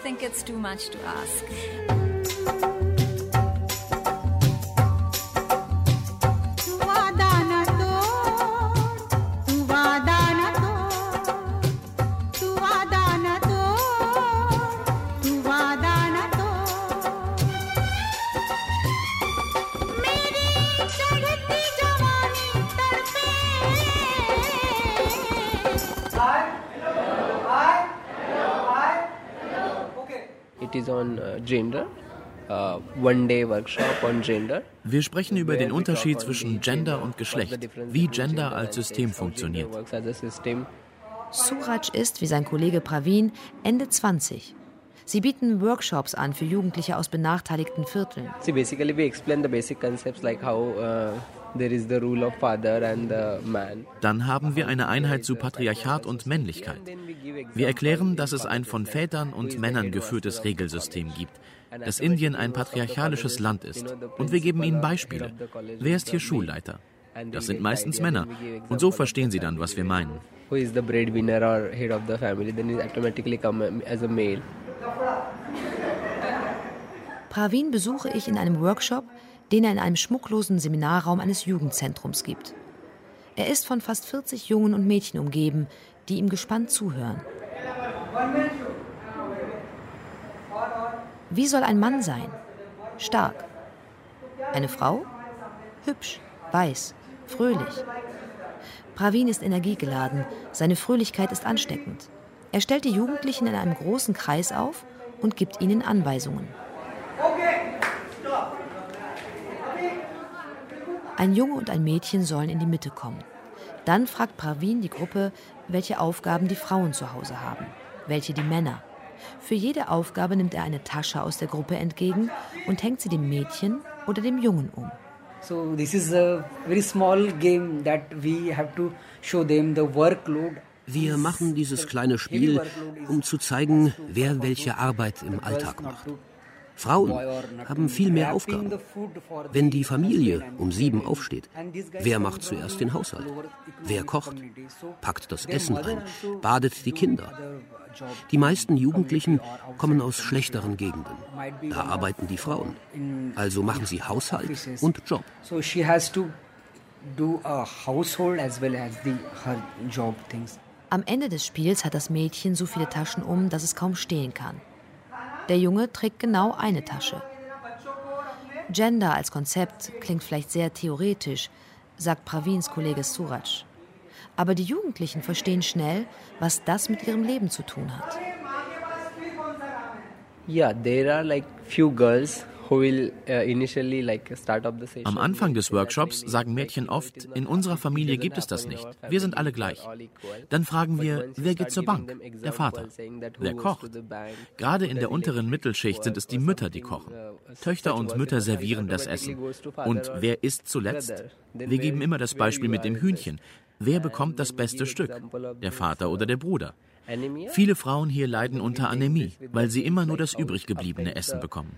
It is on uh, gender. Uh, one-day workshop on gender. Wir sprechen über den Unterschied zwischen Gender und Geschlecht, wie Gender als System funktioniert. Suraj ist, wie sein Kollege Praveen, Ende zwanzig. Sie bieten Workshops an für Jugendliche aus benachteiligten Vierteln. See, basically we explain the basic concepts like how uh, there is the rule of father and the man. Dann haben wir eine Einheit zu Patriarchat und Männlichkeit. Wir erklären, dass es ein von Vätern und Männern geführtes Regelsystem gibt, dass Indien ein patriarchalisches Land ist. Und wir geben ihnen Beispiele. Wer ist hier Schulleiter? Das sind meistens Männer. Und so verstehen sie dann, was wir meinen. Who is the breadwinner or head of the family? Then it automatically come as a male. Praveen besuche ich in einem Workshop, den er in einem schmucklosen Seminarraum eines Jugendzentrums gibt. Er ist von fast vierzig Jungen und Mädchen umgeben, die ihm gespannt zuhören. Wie soll ein Mann sein? Stark. Eine Frau? Hübsch, weiß, fröhlich. Praveen ist energiegeladen, seine Fröhlichkeit ist ansteckend. Er stellt die Jugendlichen in einem großen Kreis auf und gibt ihnen Anweisungen. Ein Junge und ein Mädchen sollen in die Mitte kommen. Dann fragt Praveen die Gruppe, welche Aufgaben die Frauen zu Hause haben, welche die Männer. Für jede Aufgabe nimmt er eine Tasche aus der Gruppe entgegen und hängt sie dem Mädchen oder dem Jungen um. So this is a very small game that we have to show them the workload. Wir machen dieses kleine Spiel, um zu zeigen, wer welche Arbeit im Alltag macht. Frauen haben viel mehr Aufgaben. Wenn die Familie um sieben aufsteht, wer macht zuerst den Haushalt? Wer kocht? Packt das Essen ein? Badet die Kinder? Die meisten Jugendlichen kommen aus schlechteren Gegenden. Da arbeiten die Frauen. Also machen sie Haushalt und Job. So she has to do a household as well as the her job things. Am Ende des Spiels hat das Mädchen so viele Taschen um, dass es kaum stehen kann. Der Junge trägt genau eine Tasche. Gender als Konzept klingt vielleicht sehr theoretisch, sagt Pravins Kollege Suraj. Aber die Jugendlichen verstehen schnell, was das mit ihrem Leben zu tun hat. Yeah, there are like few girls who will uh, initially like start up the session. Am Anfang des Workshops sagen Mädchen oft, in unserer Familie gibt es das nicht. Wir sind alle gleich. Dann fragen wir, wer geht zur Bank? Der Vater. Wer kocht? Gerade in der unteren Mittelschicht sind es die Mütter, die kochen. Töchter und Mütter servieren das Essen. Und wer isst zuletzt? Wir geben immer das Beispiel mit dem Hühnchen. Wer bekommt das beste Stück? Der Vater oder der Bruder? Viele Frauen hier leiden unter Anämie, weil sie immer nur das übrig gebliebene Essen bekommen.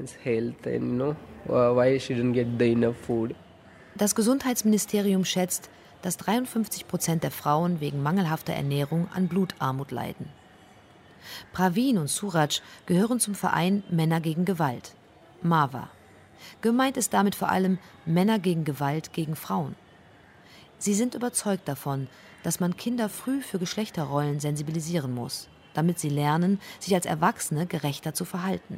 Das Gesundheitsministerium schätzt, dass dreiundfünfzig Prozent der Frauen wegen mangelhafter Ernährung an Blutarmut leiden. Pravin und Suraj gehören zum Verein Männer gegen Gewalt, MAVA. Gemeint ist damit vor allem Männer gegen Gewalt gegen Frauen. Sie sind überzeugt davon, dass man Kinder früh für Geschlechterrollen sensibilisieren muss, damit sie lernen, sich als Erwachsene gerechter zu verhalten.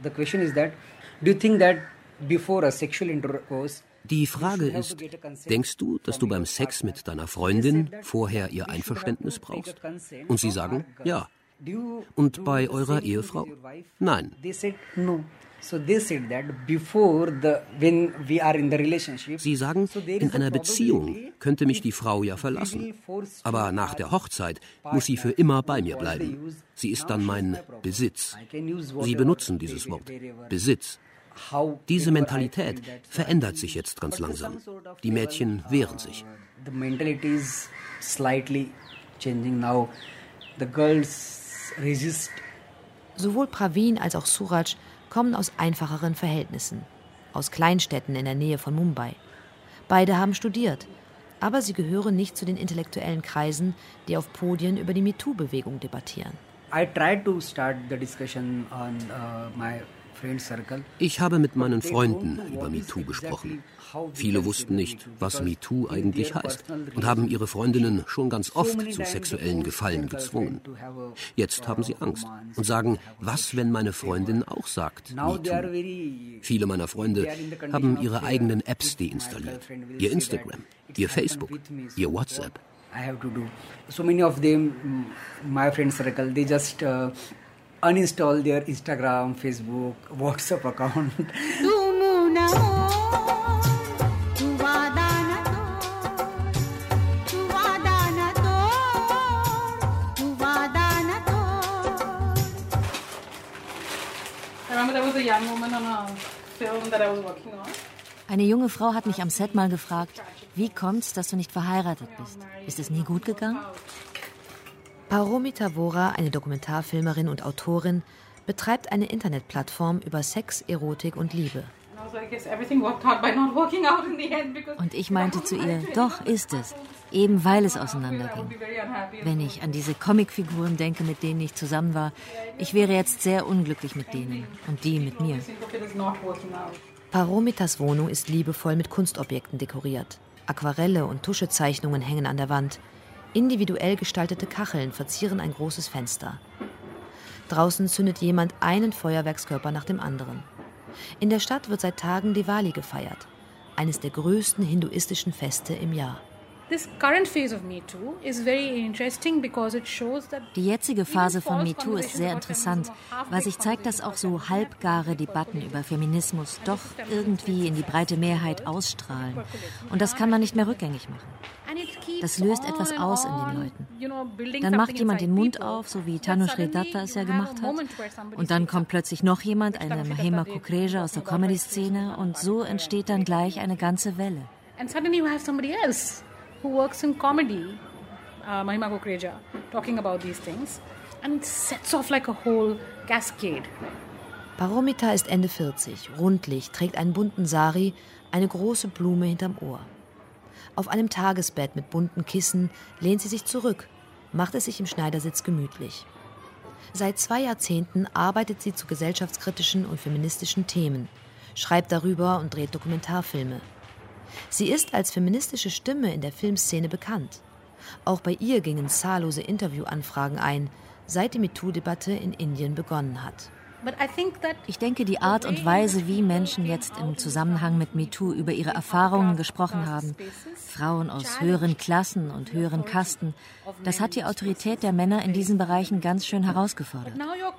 Die Frage ist, denkst du, dass du beim Sex mit deiner Freundin vorher ihr Einverständnis brauchst? Und sie sagen, ja. Und bei eurer Ehefrau? Nein. Sie sagen, in einer Beziehung könnte mich die Frau ja verlassen. Aber nach der Hochzeit muss sie für immer bei mir bleiben. Sie ist dann mein Besitz. Sie benutzen dieses Wort, Besitz. Diese Mentalität verändert sich jetzt ganz langsam. Die Mädchen wehren sich. Sowohl Pravin als auch Suraj kommen aus einfacheren Verhältnissen, aus Kleinstädten in der Nähe von Mumbai. Beide haben studiert, aber sie gehören nicht zu den intellektuellen Kreisen, die auf Podien über die MeToo-Bewegung debattieren. I tried to start the discussion on uh, my Ich habe mit meinen Freunden über MeToo gesprochen. Viele wussten nicht, was MeToo eigentlich heißt und haben ihre Freundinnen schon ganz oft zu sexuellen Gefallen gezwungen. Jetzt haben sie Angst und sagen, was, wenn meine Freundin auch sagt MeToo? Viele meiner Freunde haben ihre eigenen Apps deinstalliert. Ihr Instagram, ihr Facebook, ihr WhatsApp. I have to do. So many of them, my friend circle, they just uh, uninstall their Instagram, Facebook, WhatsApp account. Eine junge Frau hat mich am Set mal gefragt, wie kommt's, dass du nicht verheiratet bist? Ist es nie gut gegangen? Paromita Vora, eine Dokumentarfilmerin und Autorin, betreibt eine Internetplattform über Sex, Erotik und Liebe. Und ich meinte zu ihr, doch ist es, eben weil es auseinanderging. Wenn ich an diese Comicfiguren denke, mit denen ich zusammen war, ich wäre jetzt sehr unglücklich mit denen und die mit mir. Paromitas Wohnung ist liebevoll mit Kunstobjekten dekoriert. Aquarelle und Tuschezeichnungen hängen an der Wand. Individuell gestaltete Kacheln verzieren ein großes Fenster. Draußen zündet jemand einen Feuerwerkskörper nach dem anderen. In der Stadt wird seit Tagen Diwali gefeiert, eines der größten hinduistischen Feste im Jahr. Die jetzige Phase von MeToo ist sehr interessant, weil sich zeigt, dass auch so halbgare Debatten über Feminismus doch irgendwie in die breite Mehrheit ausstrahlen. Und das kann man nicht mehr rückgängig machen. Das löst etwas aus in den Leuten. Dann macht jemand den Mund auf, so wie Tanushree Datta es ja gemacht hat. Und dann kommt plötzlich noch jemand, eine Mahima Kukreja aus der Comedy-Szene, und so entsteht dann gleich eine ganze Welle. Who works in comedy, uh, Mahima Kukreja, talking about these things, and it sets off like a whole cascade. Paromita ist Ende vierzig, rundlich, trägt einen bunten Sari, eine große Blume hinterm Ohr. Auf einem Tagesbett mit bunten Kissen lehnt sie sich zurück, macht es sich im Schneidersitz gemütlich. Seit zwei Jahrzehnten arbeitet sie zu gesellschaftskritischen und feministischen Themen, schreibt darüber und dreht Dokumentarfilme. Sie ist als feministische Stimme in der Filmszene bekannt. Auch bei ihr gingen zahllose Interviewanfragen ein, seit die MeToo-Debatte in Indien begonnen hat. Ich denke, die Art und Weise, wie Menschen jetzt im Zusammenhang mit MeToo über ihre Erfahrungen gesprochen haben, Frauen aus höheren Klassen und höheren Kasten, das hat die Autorität der Männer in diesen Bereichen ganz schön herausgefordert.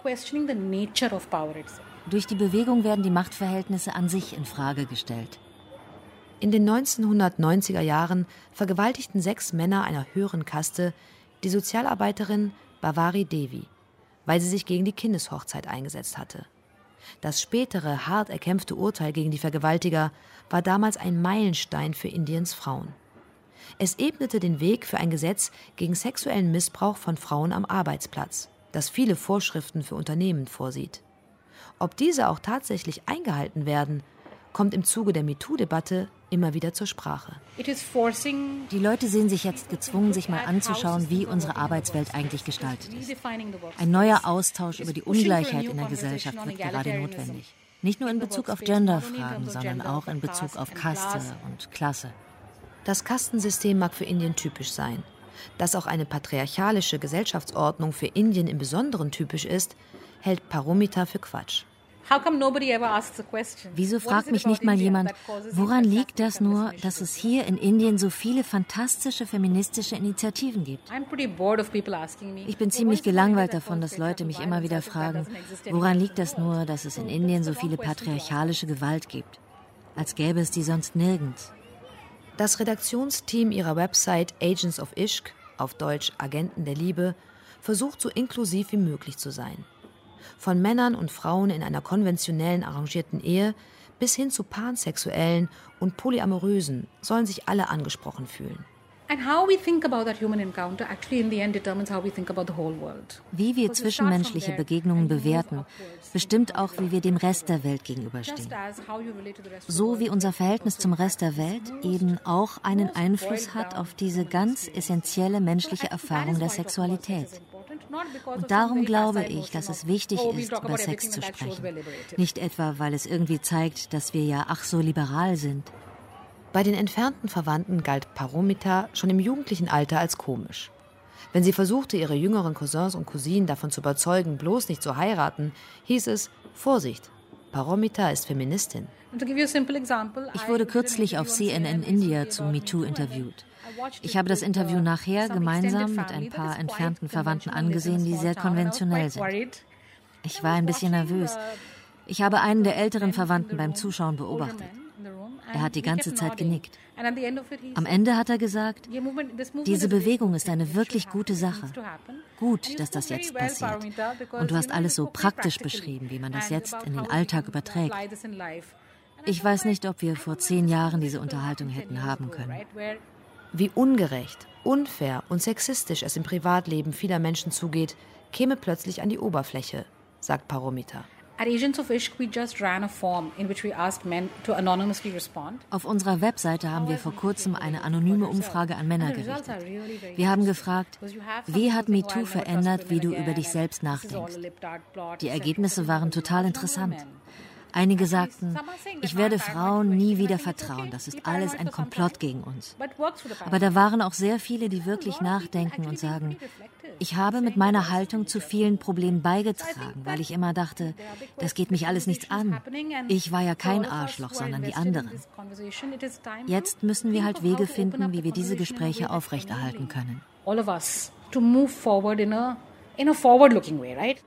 Durch die Bewegung werden die Machtverhältnisse an sich in Frage gestellt. In den neunzehnhundertneunziger Jahren vergewaltigten sechs Männer einer höheren Kaste die Sozialarbeiterin Bhavari Devi, weil sie sich gegen die Kindeshochzeit eingesetzt hatte. Das spätere, hart erkämpfte Urteil gegen die Vergewaltiger war damals ein Meilenstein für Indiens Frauen. Es ebnete den Weg für ein Gesetz gegen sexuellen Missbrauch von Frauen am Arbeitsplatz, das viele Vorschriften für Unternehmen vorsieht. Ob diese auch tatsächlich eingehalten werden, kommt im Zuge der MeToo-Debatte immer wieder zur Sprache. Die Leute sehen sich jetzt gezwungen, sich mal anzuschauen, wie unsere Arbeitswelt eigentlich gestaltet ist. Ein neuer Austausch über die Ungleichheit in der Gesellschaft wird gerade notwendig. Nicht nur in Bezug auf Genderfragen, sondern auch in Bezug auf Kaste und Klasse. Das Kastensystem mag für Indien typisch sein. Dass auch eine patriarchalische Gesellschaftsordnung für Indien im Besonderen typisch ist, hält Paromita für Quatsch. Wieso fragt mich nicht mal jemand, woran liegt das nur, dass es hier in Indien so viele fantastische feministische Initiativen gibt? Ich bin ziemlich gelangweilt davon, dass Leute mich immer wieder fragen, woran liegt das nur, dass es in Indien so viele patriarchalische Gewalt gibt? Als gäbe es die sonst nirgends. Das Redaktionsteam ihrer Website Agents of Ishq, auf Deutsch Agenten der Liebe, versucht so inklusiv wie möglich zu sein. Von Männern und Frauen in einer konventionellen arrangierten Ehe bis hin zu Pansexuellen und Polyamorösen sollen sich alle angesprochen fühlen. Wie wir zwischenmenschliche Begegnungen bewerten, bestimmt auch, wie wir dem Rest der Welt gegenüberstehen. So wie unser Verhältnis zum Rest der Welt eben auch einen Einfluss hat auf diese ganz essentielle menschliche Erfahrung der Sexualität. Und darum glaube ich, dass es wichtig ist, über Sex zu sprechen. Nicht etwa, weil es irgendwie zeigt, dass wir ja ach so liberal sind. Bei den entfernten Verwandten galt Paromita schon im jugendlichen Alter als komisch. Wenn sie versuchte, ihre jüngeren Cousins und Cousinen davon zu überzeugen, bloß nicht zu heiraten, hieß es, Vorsicht, Paromita ist Feministin. Ich wurde kürzlich auf C N N India zu MeToo interviewt. Ich habe das Interview nachher gemeinsam mit ein paar entfernten Verwandten angesehen, die sehr konventionell sind. Ich war ein bisschen nervös. Ich habe einen der älteren Verwandten beim Zuschauen beobachtet. Er hat die ganze Zeit genickt. Am Ende hat er gesagt, diese Bewegung ist eine wirklich gute Sache. Gut, dass das jetzt passiert. Und du hast alles so praktisch beschrieben, wie man das jetzt in den Alltag überträgt. Ich weiß nicht, ob wir vor zehn Jahren diese Unterhaltung hätten haben können. Wie ungerecht, unfair und sexistisch es im Privatleben vieler Menschen zugeht, käme plötzlich an die Oberfläche, sagt Paromita. Auf unserer Webseite haben wir vor kurzem eine anonyme Umfrage an Männer gerichtet. Wir haben gefragt, wie hat MeToo verändert, wie du über dich selbst nachdenkst? Die Ergebnisse waren total interessant. Einige sagten, ich werde Frauen nie wieder vertrauen, das ist alles ein Komplott gegen uns. Aber da waren auch sehr viele, die wirklich nachdenken und sagen, ich habe mit meiner Haltung zu vielen Problemen beigetragen, weil ich immer dachte, das geht mich alles nichts an. Ich war ja kein Arschloch, sondern die anderen. Jetzt müssen wir halt Wege finden, wie wir diese Gespräche aufrechterhalten können. All of us to move forward in a in a forward-looking way, right?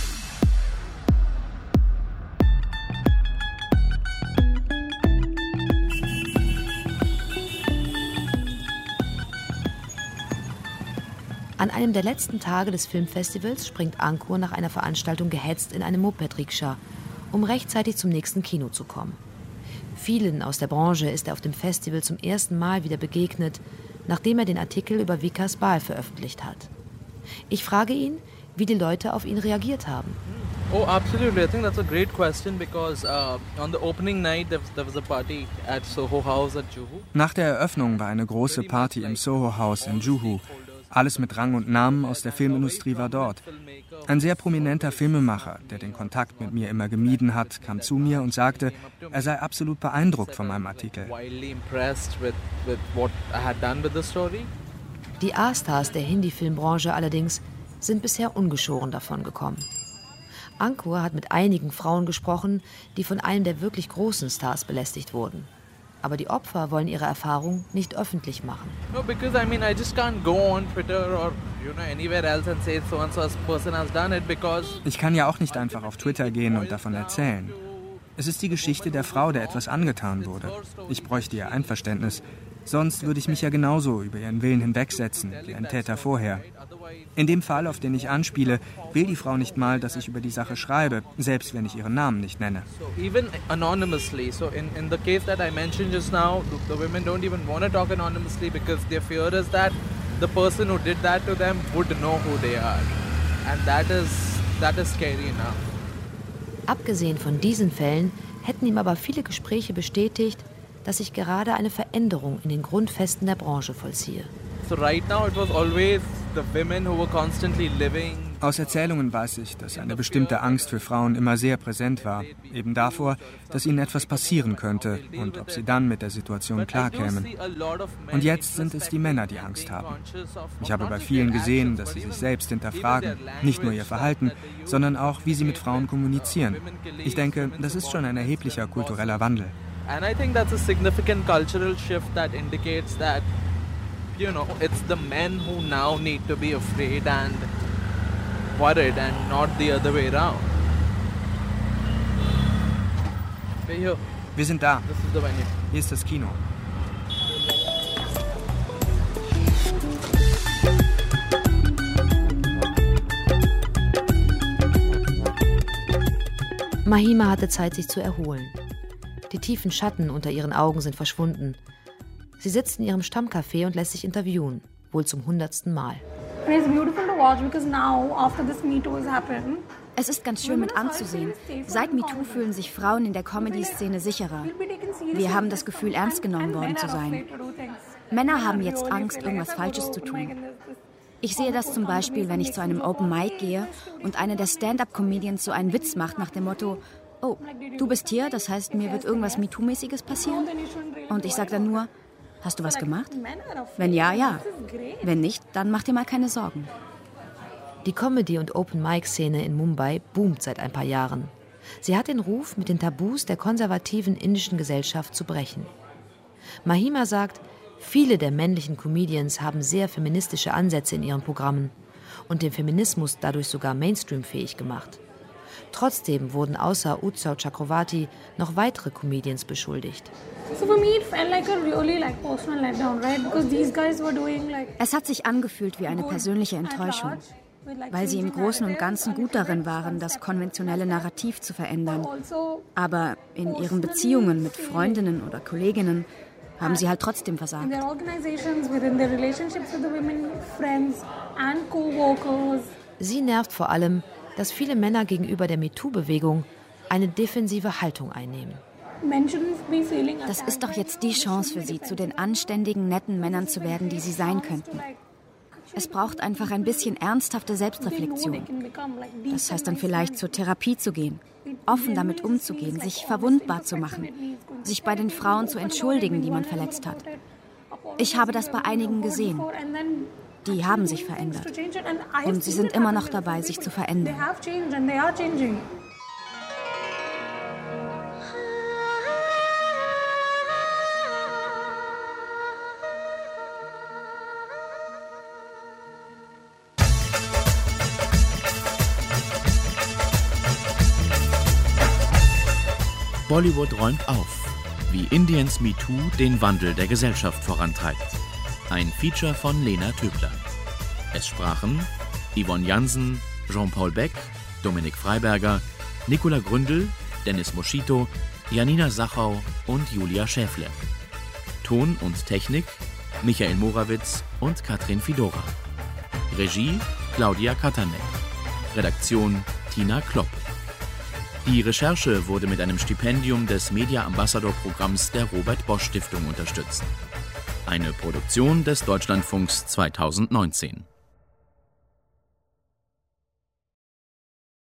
An einem der letzten Tage des Filmfestivals springt Ankur nach einer Veranstaltung gehetzt in eine Moped-Rikscha, um rechtzeitig zum nächsten Kino zu kommen. Vielen aus der Branche ist er auf dem Festival zum ersten Mal wieder begegnet, nachdem er den Artikel über Vikas Bahl veröffentlicht hat. Ich frage ihn, wie die Leute auf ihn reagiert haben. Oh, absolutely. I think that's a great question because uh, on the opening night there was, there was a party at Soho House at Juhu. Nach der Eröffnung war eine große Party im Soho House in Juhu. Alles mit Rang und Namen aus der Filmindustrie war dort. Ein sehr prominenter Filmemacher, der den Kontakt mit mir immer gemieden hat, kam zu mir und sagte, er sei absolut beeindruckt von meinem Artikel. Die A-Stars der Hindi-Filmbranche allerdings sind bisher ungeschoren davon gekommen. Ankur hat mit einigen Frauen gesprochen, die von einem der wirklich großen Stars belästigt wurden. Aber die Opfer wollen ihre Erfahrung nicht öffentlich machen. No, because I mean I just can't go on Twitter or you know anywhere else and say so and so person has done it because Ich kann ja auch nicht einfach auf Twitter gehen und davon erzählen. Es ist die Geschichte der Frau, der etwas angetan wurde. Ich bräuchte ihr Einverständnis. Sonst würde ich mich ja genauso über ihren Willen hinwegsetzen, wie ein Täter vorher. In dem Fall, auf den ich anspiele, will die Frau nicht mal, dass ich über die Sache schreibe, selbst wenn ich ihren Namen nicht nenne. So even anonymously, so in, in the case that I mentioned just now, the, the women don't even want to talk anonymously because their fear is that the person who did that to them would know who they are. And that is, that is scary enough. Abgesehen von diesen Fällen hätten ihm aber viele Gespräche bestätigt, dass ich gerade eine Veränderung in den Grundfesten der Branche vollziehe. So right now it was always the women who were constantly living. Aus Erzählungen weiß ich, dass eine bestimmte Angst für Frauen immer sehr präsent war. Eben davor, dass ihnen etwas passieren könnte und ob sie dann mit der Situation klarkämen. Und jetzt sind es die Männer, die Angst haben. Ich habe bei vielen gesehen, dass sie sich selbst hinterfragen. Nicht nur ihr Verhalten, sondern auch, wie sie mit Frauen kommunizieren. Ich denke, das ist schon ein erheblicher kultureller Wandel. And I think that's a significant cultural shift that indicates that, you know, it's the men who now need to be afraid and worried and not the other way around. We're here. Wir sind da. This is the venue. Hier ist das Kino. Mahima hatte Zeit, sich zu erholen. Die tiefen Schatten unter ihren Augen sind verschwunden. Sie sitzt in ihrem Stammcafé und lässt sich interviewen, wohl zum hundertsten Mal. Es ist ganz schön mit anzusehen. Seit MeToo fühlen sich Frauen in der Comedy-Szene sicherer. Wir haben das Gefühl, ernst genommen worden zu sein. Männer haben jetzt Angst, irgendwas Falsches zu tun. Ich sehe das zum Beispiel, wenn ich zu einem Open Mic gehe und einer der Stand-up-Comedians so einen Witz macht nach dem Motto: Oh, du bist hier, das heißt, mir wird irgendwas MeToo-mäßiges passieren? Und ich sage dann nur: Hast du was gemacht? Wenn ja, ja. Wenn nicht, dann mach dir mal keine Sorgen. Die Comedy- und Open-Mic-Szene in Mumbai boomt seit ein paar Jahren. Sie hat den Ruf, mit den Tabus der konservativen indischen Gesellschaft zu brechen. Mahima sagt, viele der männlichen Comedians haben sehr feministische Ansätze in ihren Programmen und den Feminismus dadurch sogar Mainstream-fähig gemacht. Trotzdem wurden außer Utsav Chakravarti noch weitere Comedians beschuldigt. Es hat sich angefühlt wie eine persönliche Enttäuschung, weil sie im Großen und Ganzen gut darin waren, das konventionelle Narrativ zu verändern. Aber in ihren Beziehungen mit Freundinnen oder Kolleginnen haben sie halt trotzdem versagt. Sie nervt vor allem, dass viele Männer gegenüber der MeToo-Bewegung eine defensive Haltung einnehmen. Das ist doch jetzt die Chance für sie, zu den anständigen, netten Männern zu werden, die sie sein könnten. Es braucht einfach ein bisschen ernsthafte Selbstreflexion. Das heißt dann vielleicht, zur Therapie zu gehen, offen damit umzugehen, sich verwundbar zu machen, sich bei den Frauen zu entschuldigen, die man verletzt hat. Ich habe das bei einigen gesehen. Die haben sich verändert. Und sie sind immer noch dabei, sich zu verändern. Bollywood räumt auf, wie Indiens MeToo den Wandel der Gesellschaft vorantreibt. Ein Feature von Lena Töbler. Es sprachen Yvonne Jansen, Jean-Paul Beck, Dominik Freiberger, Nicola Gründel, Dennis Moschito, Janina Sachau und Julia Schäfle. Ton und Technik Michael Morawitz und Katrin Fidora. Regie Claudia Katanek. Redaktion Tina Klopp. Die Recherche wurde mit einem Stipendium des Media Ambassador Programms der Robert Bosch Stiftung unterstützt. Eine Produktion des Deutschlandfunks zweitausendneunzehn.